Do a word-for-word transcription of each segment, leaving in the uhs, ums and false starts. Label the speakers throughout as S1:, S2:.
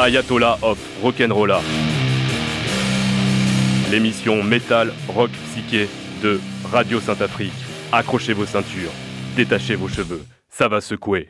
S1: Ayatollah of Rock'n'Rolla. L'émission métal, rock, psyché de Radio Saint-Afrique. Accrochez vos ceintures, détachez vos cheveux, ça va secouer.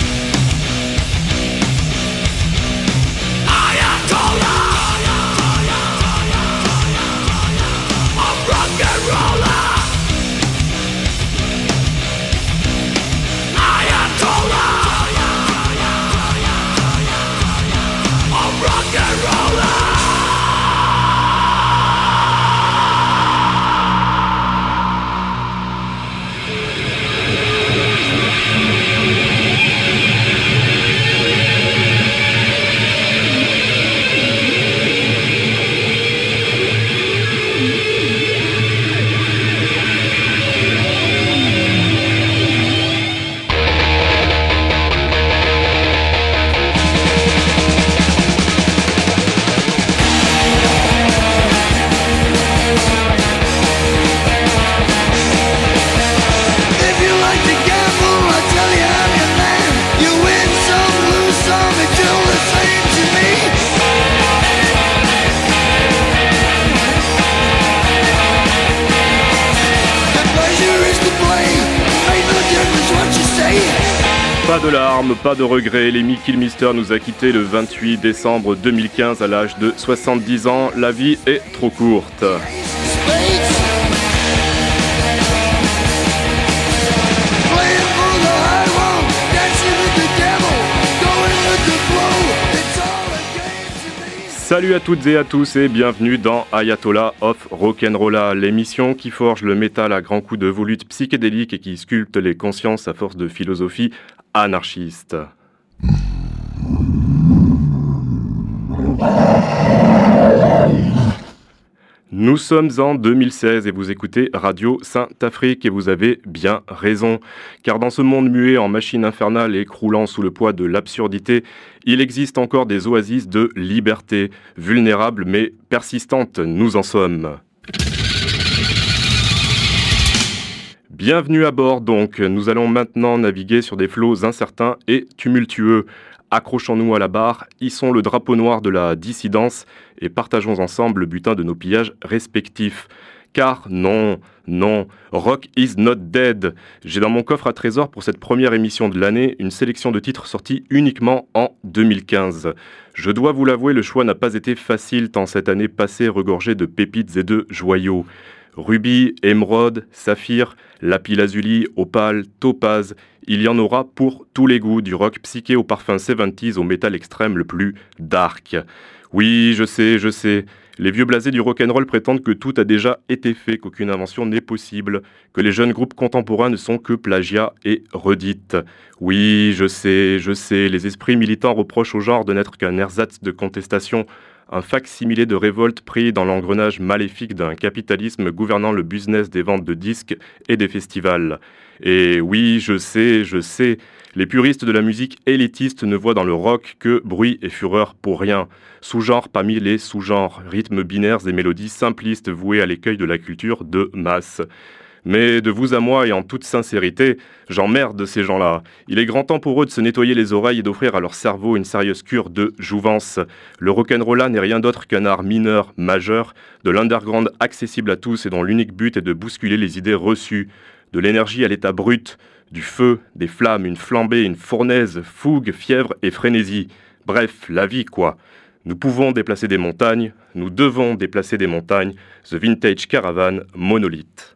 S1: Pas de larmes, pas de regrets, Lemmy Kilmister nous a quittés le vingt-huit décembre deux mille quinze à l'âge de soixante-dix ans. La vie est trop courte. Salut à toutes et à tous et bienvenue dans Ayatollah of Rock'n'Rolla, l'émission qui forge le métal à grands coups de volutes psychédéliques et qui sculpte les consciences à force de philosophie anarchiste. Nous sommes en deux mille seize et vous écoutez Radio Saint-Afrique et vous avez bien raison. Car dans ce monde muet en machine infernale et croulant sous le poids de l'absurdité, il existe encore des oasis de liberté, vulnérables mais persistantes, nous en sommes. Bienvenue à bord donc, nous allons maintenant naviguer sur des flots incertains et tumultueux. Accrochons-nous à la barre, hissons le drapeau noir de la dissidence et partageons ensemble le butin de nos pillages respectifs. Car non, non, rock is not dead. J'ai dans mon coffre à trésor pour cette première émission de l'année une sélection de titres sortis uniquement en deux mille quinze. Je dois vous l'avouer, le choix n'a pas été facile tant cette année passée regorgée de pépites et de joyaux. Rubis, émeraude, saphir, lapis-lazuli, opale, topaz, il y en aura pour tous les goûts, du rock psyché au parfum soixante-dix au métal extrême le plus dark. Oui, je sais, je sais, les vieux blasés du rock'n'roll prétendent que tout a déjà été fait, qu'aucune invention n'est possible, que les jeunes groupes contemporains ne sont que plagiat et redites. Oui, je sais, je sais, les esprits militants reprochent au genre de n'être qu'un ersatz de contestation, un fac-similé de révolte pris dans l'engrenage maléfique d'un capitalisme gouvernant le business des ventes de disques et des festivals. Et oui, je sais, je sais, les puristes de la musique élitiste ne voient dans le rock que bruit et fureur pour rien. Sous-genre parmi les sous-genres, rythmes binaires et mélodies simplistes voués à l'écueil de la culture de masse. Mais de vous à moi et en toute sincérité, j'emmerde ces gens-là. Il est grand temps pour eux de se nettoyer les oreilles et d'offrir à leur cerveau une sérieuse cure de jouvence. Le rock'n'rolla n'est rien d'autre qu'un art mineur, majeur, de l'underground accessible à tous et dont l'unique but est de bousculer les idées reçues. De l'énergie à l'état brut, du feu, des flammes, une flambée, une fournaise, fougue, fièvre et frénésie. Bref, la vie quoi. Nous pouvons déplacer des montagnes, nous devons déplacer des montagnes. The Vintage Caravan, Monolith.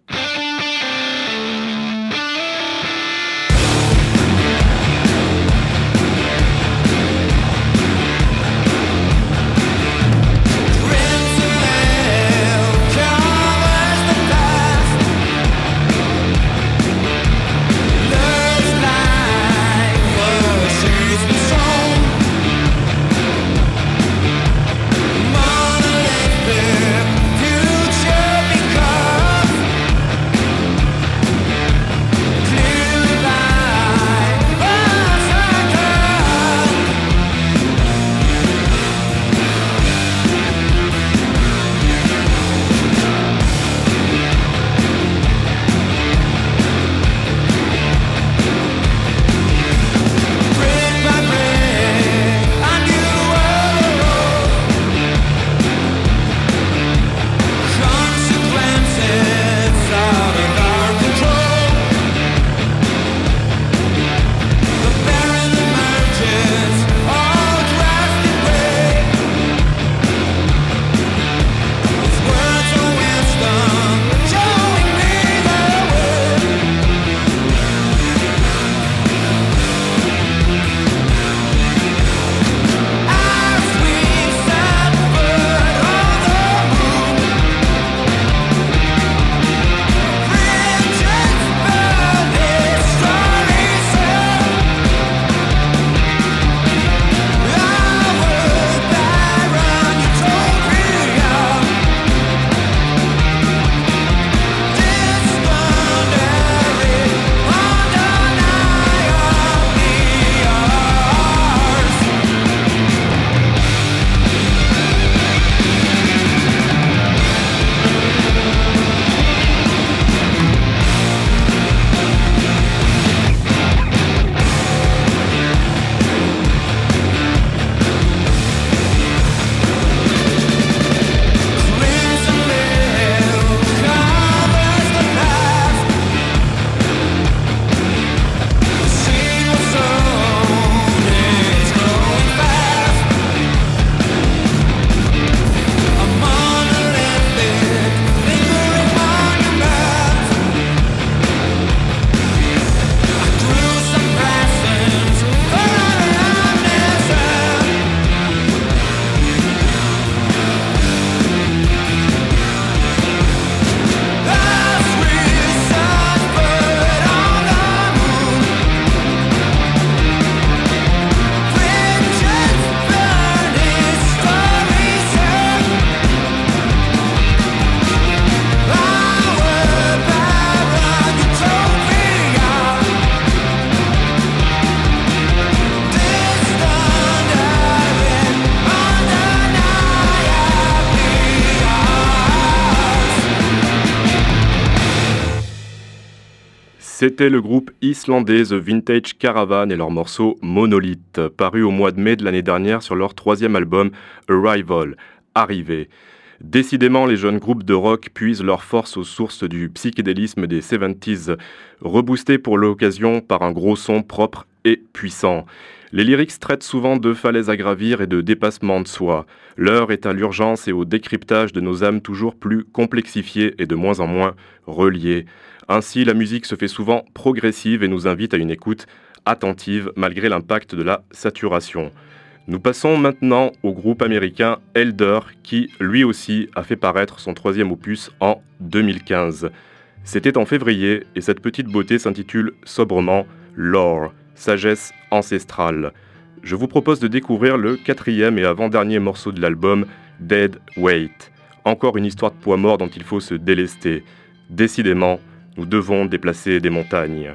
S1: C'était le groupe islandais The Vintage Caravan et leur morceau Monolith, paru au mois de mai de l'année dernière sur leur troisième album Arrival, Arrivé. Décidément, les jeunes groupes de rock puisent leur force aux sources du psychédélisme des soixante-dix, reboostés pour l'occasion par un gros son propre et puissant. Les lyrics traitent souvent de falaises à gravir et de dépassement de soi. L'heure est à l'urgence et au décryptage de nos âmes toujours plus complexifiées et de moins en moins reliées. Ainsi, la musique se fait souvent progressive et nous invite à une écoute attentive malgré l'impact de la saturation. Nous passons maintenant au groupe américain Elder qui, lui aussi, a fait paraître son troisième opus en deux mille quinze. C'était en février et cette petite beauté s'intitule sobrement Lore, sagesse ancestrale. Je vous propose de découvrir le quatrième et avant-dernier morceau de l'album, Dead Weight. Encore une histoire de poids mort dont il faut se délester. Décidément, nous devons déplacer des montagnes.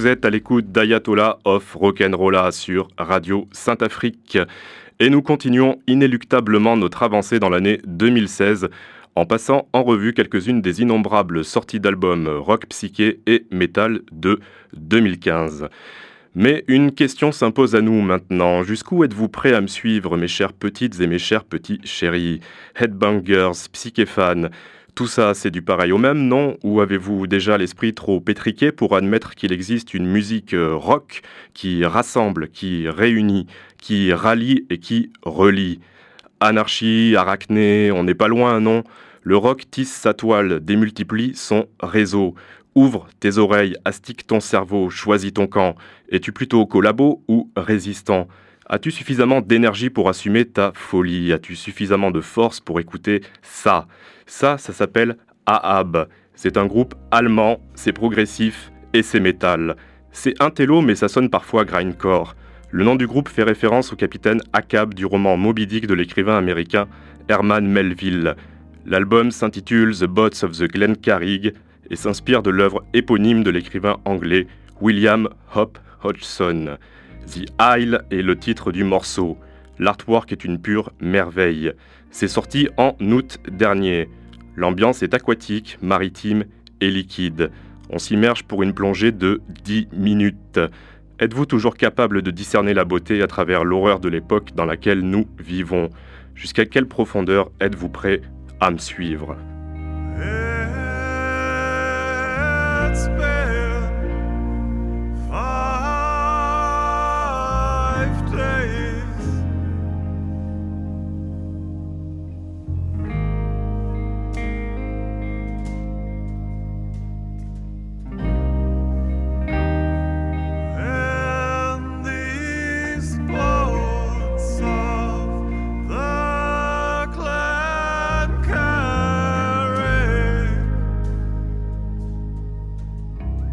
S1: Vous êtes à l'écoute d'Ayatollah of Rock'n'Rolla sur Radio Saint-Afrique. Et nous continuons inéluctablement notre avancée dans l'année deux mille seize en passant en revue quelques-unes des innombrables sorties d'albums rock psyché et metal de deux mille quinze. Mais une question s'impose à nous maintenant. Jusqu'où êtes-vous prêts à me suivre, mes chères petites et mes chers petits chéris? Headbangers, psyché-fans, tout ça, c'est du pareil au même, non? Ou avez-vous déjà l'esprit trop pétriqué pour admettre qu'il existe une musique rock qui rassemble, qui réunit, qui rallie et qui relie? Anarchie, arachné, on n'est pas loin, non? Le rock tisse sa toile, démultiplie son réseau. Ouvre tes oreilles, astique ton cerveau, choisis ton camp. Es-tu plutôt collabo ou résistant? As-tu suffisamment d'énergie pour assumer ta folie? As-tu suffisamment de force pour écouter ça? Ça, ça s'appelle Ahab. C'est un groupe allemand, c'est progressif et c'est métal. C'est intello, mais ça sonne parfois grindcore. Le nom du groupe fait référence au capitaine Ahab du roman Moby Dick de l'écrivain américain Herman Melville. L'album s'intitule The Boats of the Glencarrig et s'inspire de l'œuvre éponyme de l'écrivain anglais William Hope Hodgson. The Isle est le titre du morceau. L'artwork est une pure merveille. C'est sorti en août dernier. L'ambiance est aquatique, maritime et liquide. On s'immerge pour une plongée de dix minutes. Êtes-vous toujours capable de discerner la beauté à travers l'horreur de l'époque dans laquelle nous vivons? Jusqu'à quelle profondeur êtes-vous prêt à me suivre?
S2: It's been five days. And these boats of the Glencarrig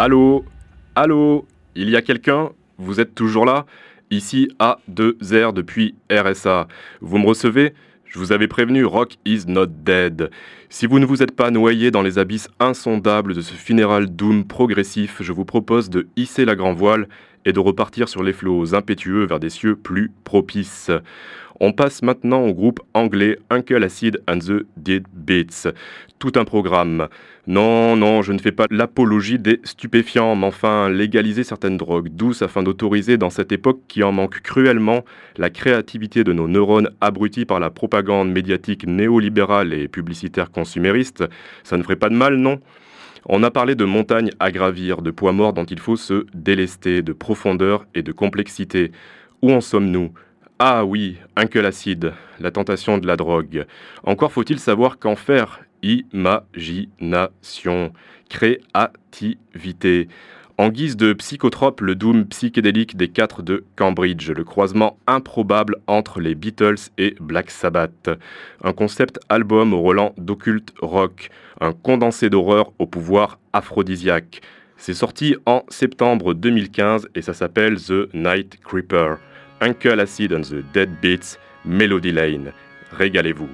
S1: Allô? Allô? Il y a quelqu'un? Vous êtes toujours là? Ici A deux R depuis R S A. Vous me recevez? Je vous avais prévenu, Rock is not dead. Si vous ne vous êtes pas noyé dans les abysses insondables de ce funéral doom progressif, je vous propose de hisser la grand voile et de repartir sur les flots impétueux vers des cieux plus propices. On passe maintenant au groupe anglais Uncle Acid and the Dead Beats. Tout un programme. Non, non, je ne fais pas l'apologie des stupéfiants, mais enfin, légaliser certaines drogues douces afin d'autoriser, dans cette époque qui en manque cruellement, la créativité de nos neurones abrutis par la propagande médiatique néolibérale et publicitaire consumériste, ça ne ferait pas de mal, non ? On a parlé de montagnes à gravir, de poids morts dont il faut se délester, de profondeur et de complexité. Où en sommes-nous ? Ah oui, Uncle Acid, la tentation de la drogue. Encore faut-il savoir qu'en faire. Imagination, créativité. En guise de psychotrope, le doom psychédélique des quatre de Cambridge, le croisement improbable entre les Beatles et Black Sabbath. Un concept album au relent d'occulte rock, un condensé d'horreur au pouvoir aphrodisiaque. C'est sorti en septembre deux mille quinze et ça s'appelle The Night Creeper. Uncle Acid and the Dead Beats, Melody Lane. Régalez-vous.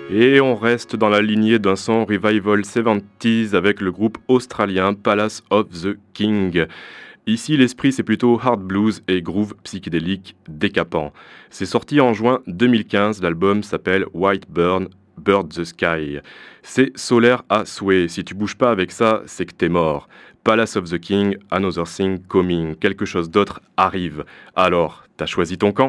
S1: Et on reste dans la lignée d'un son revival soixante-dix avec le groupe australien Palace of the King. Ici, l'esprit, c'est plutôt hard blues et groove psychédélique décapant. C'est sorti en juin deux mille quinze, l'album s'appelle White Burn, Bird the Sky. C'est solaire à souhait, si tu bouges pas avec ça, c'est que t'es mort. Palace of the King, Another Thing Coming, quelque chose d'autre arrive. Alors, t'as choisi ton camp ?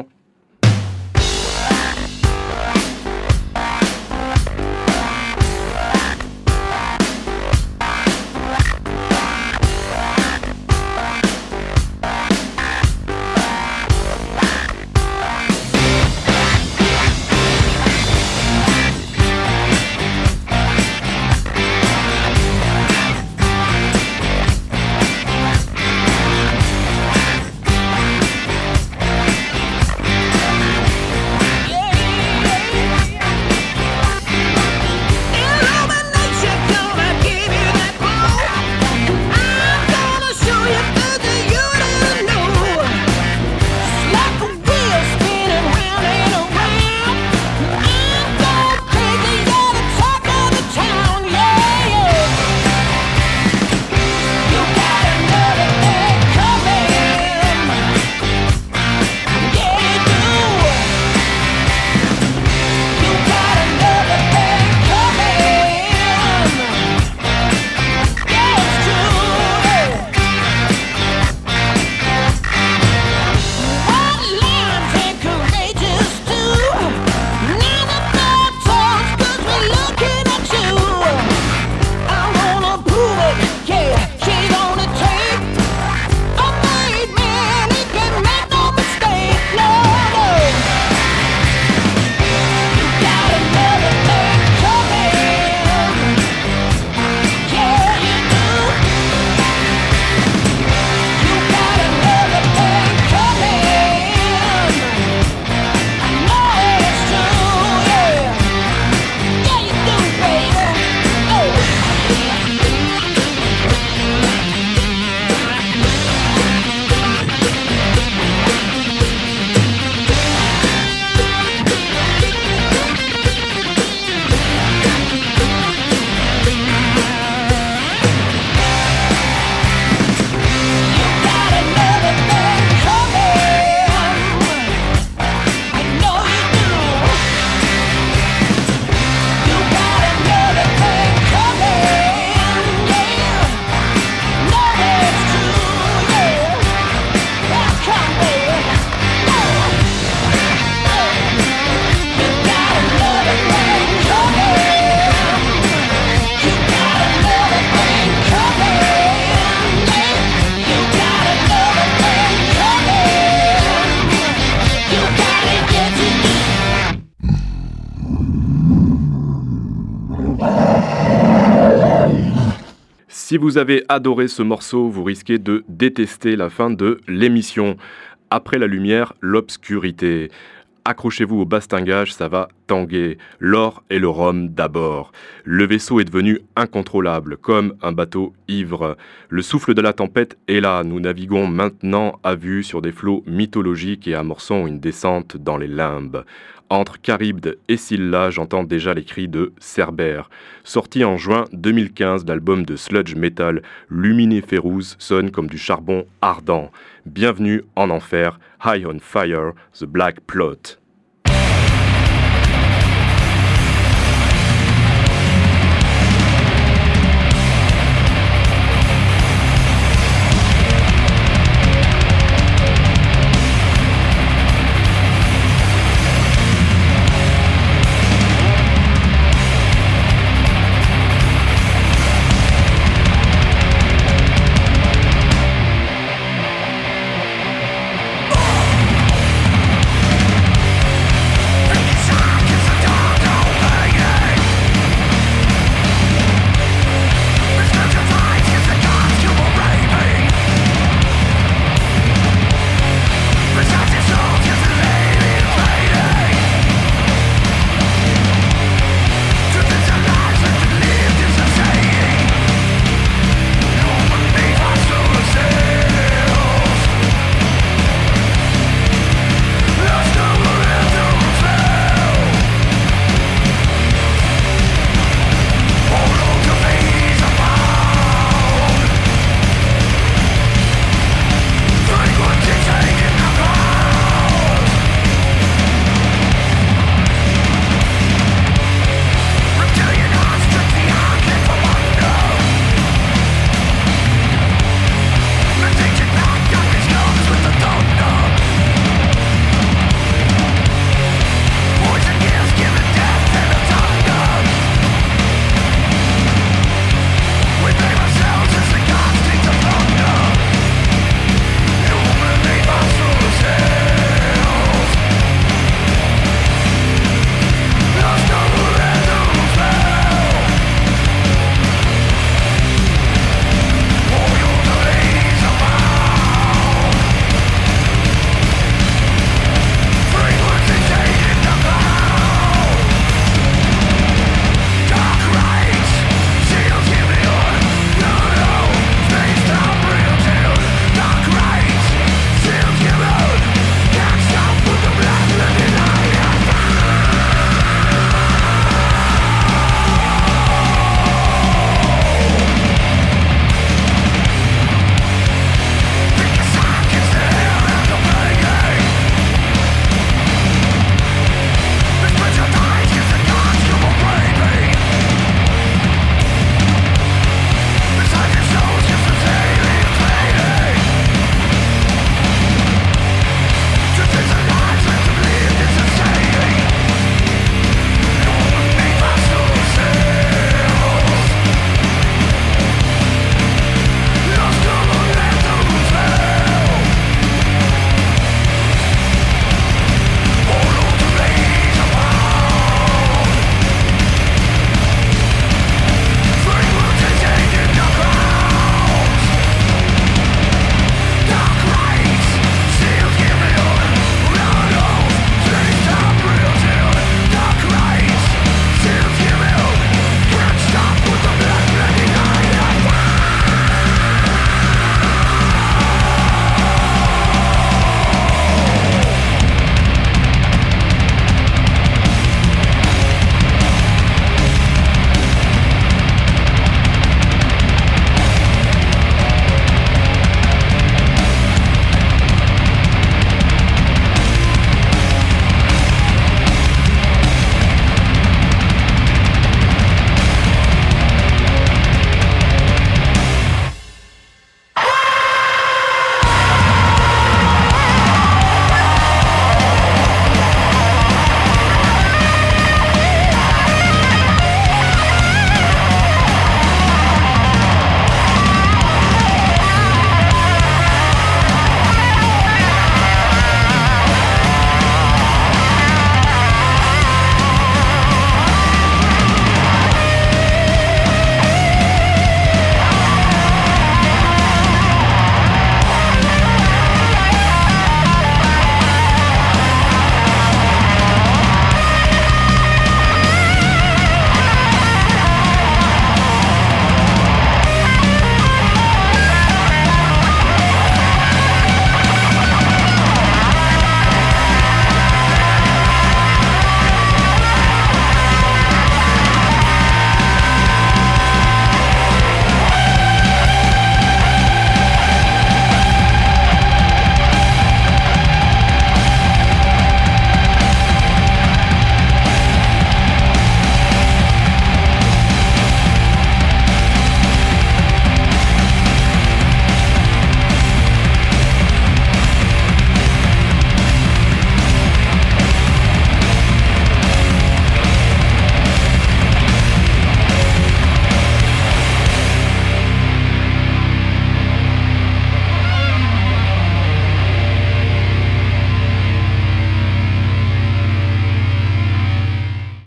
S1: Si vous avez adoré ce morceau, vous risquez de détester la fin de l'émission. Après la lumière, l'obscurité. Accrochez-vous au bastingage, ça va tanguer. L'or et le rhum d'abord. Le vaisseau est devenu incontrôlable, comme un bateau ivre. Le souffle de la tempête est là. Nous naviguons maintenant à vue sur des flots mythologiques et amorçons une descente dans les limbes. Entre Charybde et Scylla, j'entends déjà les cris de Cerbère. Sorti en juin deux mille quinze, l'album de sludge metal Luminiferous sonne comme du charbon ardent. Bienvenue en enfer, High on Fire, The Black Plot.
S2: Fire!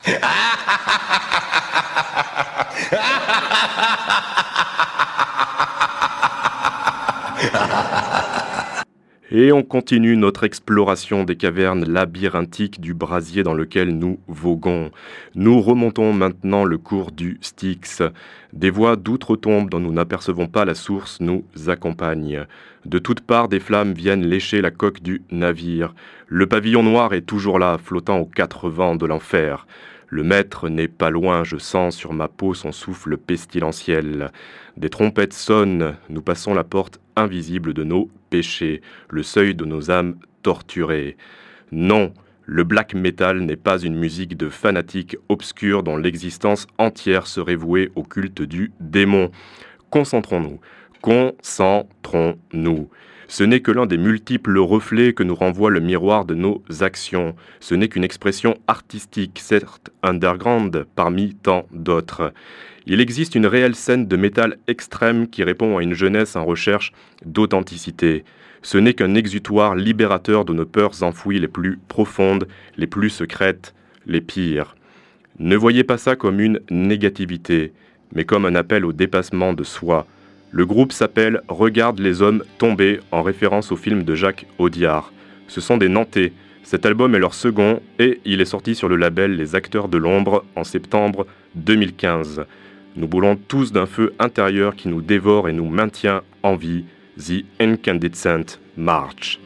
S1: Et on continue notre exploration des cavernes labyrinthiques du brasier dans lequel nous voguons. Nous remontons maintenant le cours du Styx. Des voix d'outre-tombe dont nous n'apercevons pas la source nous accompagnent. De toutes parts, des flammes viennent lécher la coque du navire. Le pavillon noir est toujours là, flottant aux quatre vents de l'enfer. Le maître n'est pas loin, je sens sur ma peau son souffle pestilentiel. Des trompettes sonnent, nous passons la porte invisible de nos péchés, le seuil de nos âmes torturées. Non, le black metal n'est pas une musique de fanatiques obscurs dont l'existence entière serait vouée au culte du démon. Concentrons-nous, concentrons-nous. Ce n'est que l'un des multiples reflets que nous renvoie le miroir de nos actions. Ce n'est qu'une expression artistique, certes underground, parmi tant d'autres. Il existe une réelle scène de métal extrême qui répond à une jeunesse en recherche d'authenticité. Ce n'est qu'un exutoire libérateur de nos peurs enfouies les plus profondes, les plus secrètes, les pires. Ne voyez pas ça comme une négativité, mais comme un appel au dépassement de soi. Le groupe s'appelle « Regarde les hommes tombés » en référence au film de Jacques Audiard. Ce sont des Nantais. Cet album est leur second et il est sorti sur le label Les Acteurs de l'Ombre en septembre deux mille quinze. Nous brûlons tous d'un feu intérieur qui nous dévore et nous maintient en vie. The Incandescent March.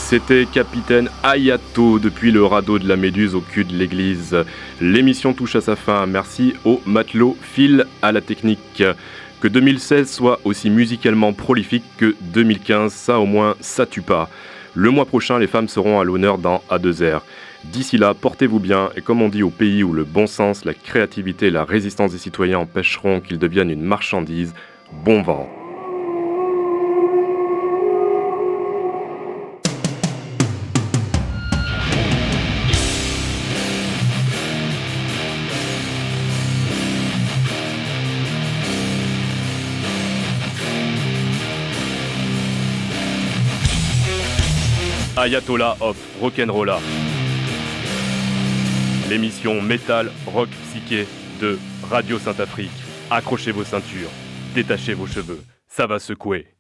S1: C'était Capitaine Ayato depuis le radeau de la Méduse au cul de l'église. L'émission touche à sa fin. Merci au matelot Phil à la technique. Que deux mille seize soit aussi musicalement prolifique que deux mille quinze, ça au moins, ça tue pas. Le mois prochain, les femmes seront à l'honneur dans A deux R. D'ici là, portez-vous bien et comme on dit au pays où le bon sens, la créativité et la résistance des citoyens empêcheront qu'ils deviennent une marchandise, bon vent. Ayatollah of Rock'n'Rolla. L'émission métal, rock, psyché de Radio Sainte-Afrique. Accrochez vos ceintures, détachez vos cheveux, ça va secouer.